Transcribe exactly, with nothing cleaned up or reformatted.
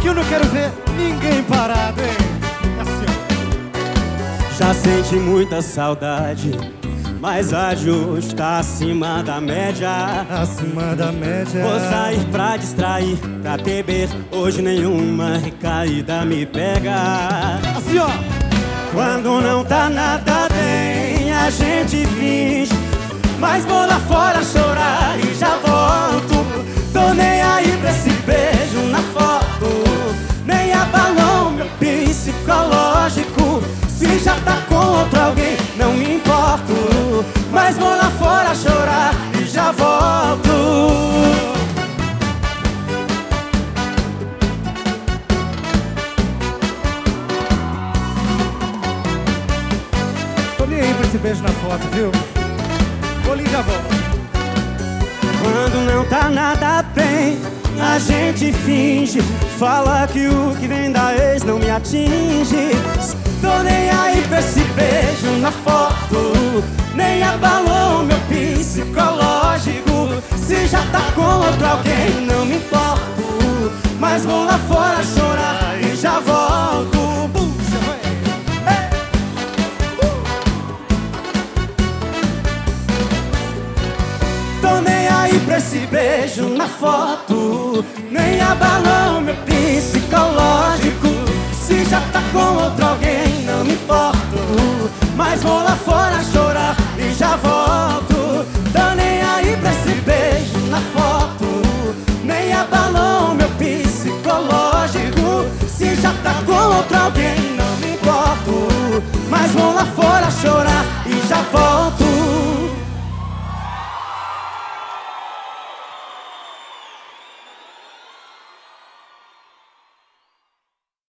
que eu não quero ver ninguém parado, hein? Assim, ó. Já senti muita saudade, mas a de hoje tá acima da média. Acima da média. Vou sair pra distrair, pra beber. Hoje nenhuma recaída me pega. Assim, ó. Quando não tá nada bem, a gente finge, mas vou lá fora chorar e já volto. Tô nem aí pra esse beijo na foto, nem abalou meu psicológico. Se já tá com outro alguém, não me importo, mas vou lá fora chorar e já volto. Tô nem aí pra esse beijo na foto, viu? Vou ali e já volto. Quando não tá nada bem, a gente finge, fala que o que vem da ex não me atinge. Tô nem aí pra esse beijo na foto, nem abalou meu psicológico. Se já tá com outro alguém, não me importo, mas vou lá fora chorar e já volto. Puxa, vai. Tô nem aí pra esse beijo na foto, nem abalou meu psicológico. Se já tá com outro alguém, não me importo, mas vou lá fora chorar e já volto.